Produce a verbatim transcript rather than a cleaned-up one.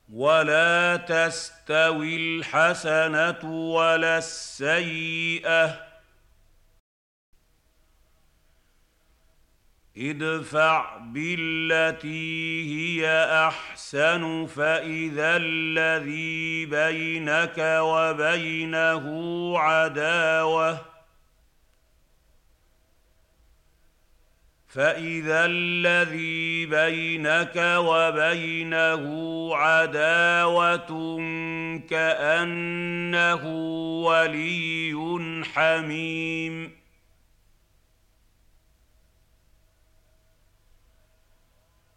ولا تستوي الحسنة ولا السيئة، ادفع بالتي هي أحسن فإذا الذي بينك وبينه عداوة فإذا الذي بينك وبينه عداوة كأنه ولي حميم.